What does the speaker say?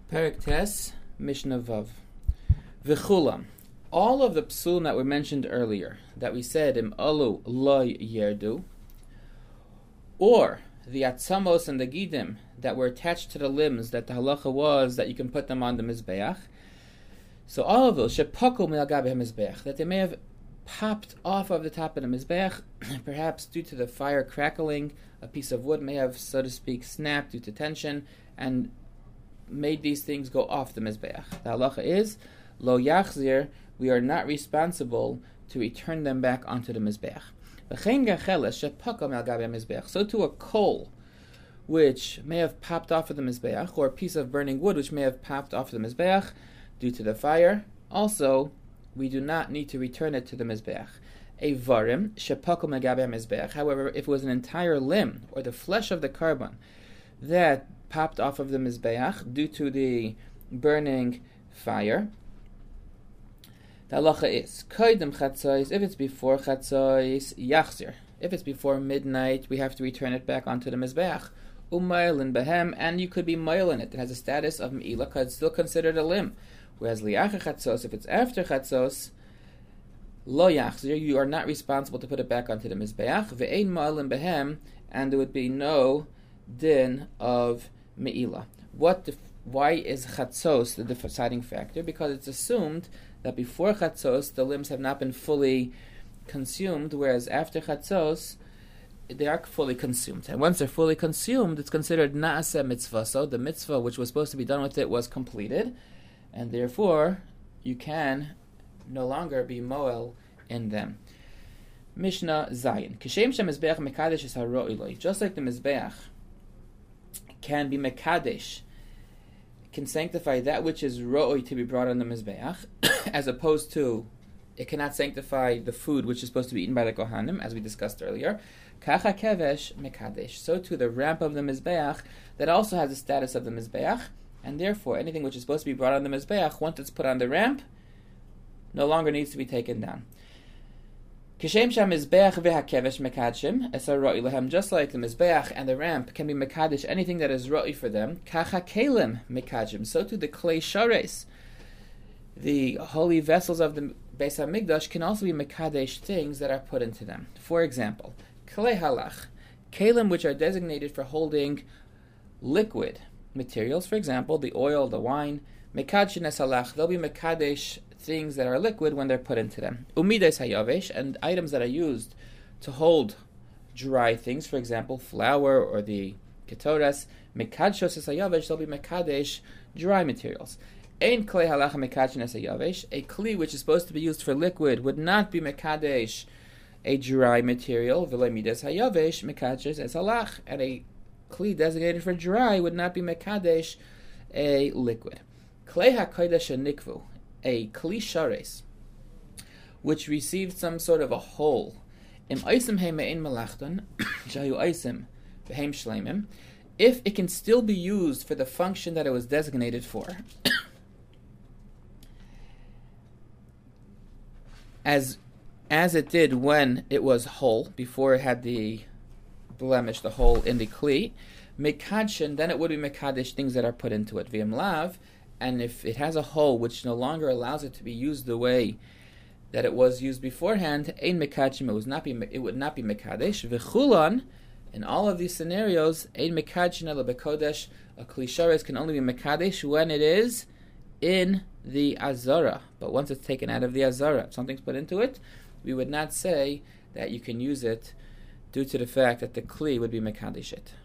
Perek Tes, Mishnah Vav. V'chulam. All of the psulim that were mentioned earlier, that we said im alu loy yerdu, or the atzamos and the gidim that were attached to the limbs, that the halacha was that you can put them on the mizbeach. So all of those shepaku milagabe mizbeach, that they may have popped off of the top of the mizbeach, perhaps due to the fire crackling, a piece of wood may have, so to speak, snapped due to tension and made these things go off the mizbeach. The halacha is lo yachzir, we are not responsible to return them back onto the mizbeach. So to a coal which may have popped off of the mizbeach, or a piece of burning wood which may have popped off of the mizbeach due to the fire, also we do not need to return it to the mizbeach. A varim shepakum megabe mizbeach. However, if it was an entire limb or the flesh of the carbon that popped off of the mizbeach due to the burning fire, the halacha is koydem chatzos. If it's before chatzos, yachzir. If it's before midnight, we have to return it back onto the mizbeach. Umaylin behem, and you could be maylin it. It has a status of meila, because it's still considered a limb. Whereas liacha chatzos, if it's after chatzos, lo yachzir, you are not responsible to put it back onto the mizbeach. Ve'ein maylin behem, and there would be no din of meila. Why is chatzos the deciding factor? Because it's assumed that before chatzos the limbs have not been fully consumed, whereas after chatzos they are fully consumed. And once they're fully consumed, it's considered naaseh mitzvah. So the mitzvah which was supposed to be done with it was completed, and therefore you can no longer be moel in them. Mishnah Zayin. Kishem shemizbeach mekadesh is haro'iloi. Just like the mizbeach can be mekadesh, can sanctify that which is ro'oi to be brought on the mizbeach, as opposed to it cannot sanctify the food which is supposed to be eaten by the kohanim, as we discussed earlier. Kacha kevesh mekadesh. So too the ramp of the mizbeach that also has the status of the mizbeach, and therefore anything which is supposed to be brought on the mizbeach, once it's put on the ramp, no longer needs to be taken down. Kishem mizbeach v'hakevesh mekadshim esar ro'i lehem. Just like the mizbeach and the ramp can be mekadesh anything that is ro'i for them, kacha kelim mekadshim. So too the klei shares, the holy vessels of the Beis HaMikdash, can also be mekadesh things that are put into them. For example, klei halach, kelim which are designated for holding liquid materials. For example, the oil, the wine, mekadshin es halach, they'll be mekadesh things that are liquid when they're put into them. Umides hayavesh, and items that are used to hold dry things, for example, flour or the ketoras, mekadshos es hayavesh, they'll be mekadesh dry materials. Ein klei halacha mekadshin es hayavesh, a kli which is supposed to be used for liquid would not be mekadesh a dry material. V'lo mides hayavesh mekadshes es halach, and a kli designated for dry would not be mekadesh a liquid. Klei hakodesh nikvu, a kli shares, which received some sort of a hole. Im oisim heimein melachton, shayu oisim v'heim shleimim, if it can still be used for the function that it was designated for, as it did when it was whole, before it had the blemish, the hole in the kli, mekadshin, then it would be mekadesh things that are put into it. V'im lav, and if it has a hole which no longer allows it to be used the way that it was used beforehand, ein mekadshim, it would not be mekadesh. V'chulan, in all of these scenarios, ein mekadshin ela bekodesh, a kli shares can only be mekadesh when it is in the azara. But once it's taken out of the azara, if something's put into it, we would not say that you can use it due to the fact that the kli would be mekadesh it.